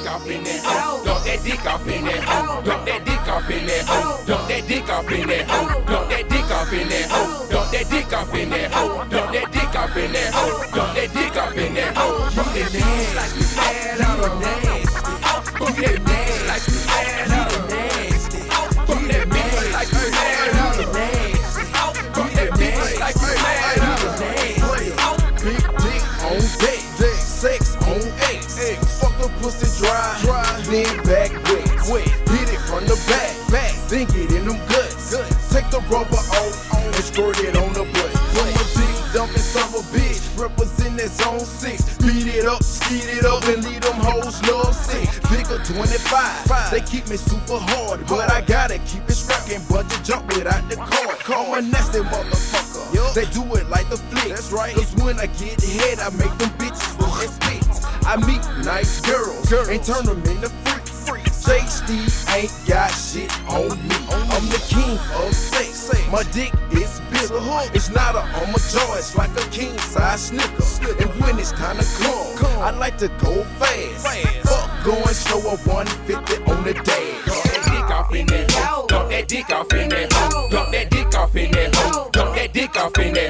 dick off in that hoe. Dump that dick off in that hoe. Dump that dick off in that hoe. Dump that dick off in that hoe. Dump that dick off in that hoe. Dump that dick off in that hoe. Dump that dick off in that hoe. Dump that dick off in that hoe. You that nasty like you mad out of nasty. You that nasty like you mad out of nasty. You that nasty like you mad out of nasty. You that nasty like you mad out of nasty. Big dick on deck, sex on X. Fuck the pussy dry, then back wet. Hit it from the back, then get in them guts. Take the rubber off and squirt it on the butt. I'm a dick dumping son of a bitch, represent that zone 6. Beat it up, skeet it up, and leave them hoes love sick. Bigger 25, they keep me super hard, but I gotta keep it strapped and bunch of jump without the cord. Call a nasty motherfucker, they do it like the flicks. That's right. Cause when I get head, I make them bitches with their spits. I meet nice girls and turn them into freaks. JSteve ain't got shit on me. I'm the king of sex. My dick is bigger. It's not a Armour jaw, it's like a king size snicker. And when it's time to come, I like to go fast. Fuck going slow a 150 on the dash. Dump that dick off in that hoe. Dump that dick off in that hoe. Dump that dick off in that hoe. Dump that dick off in that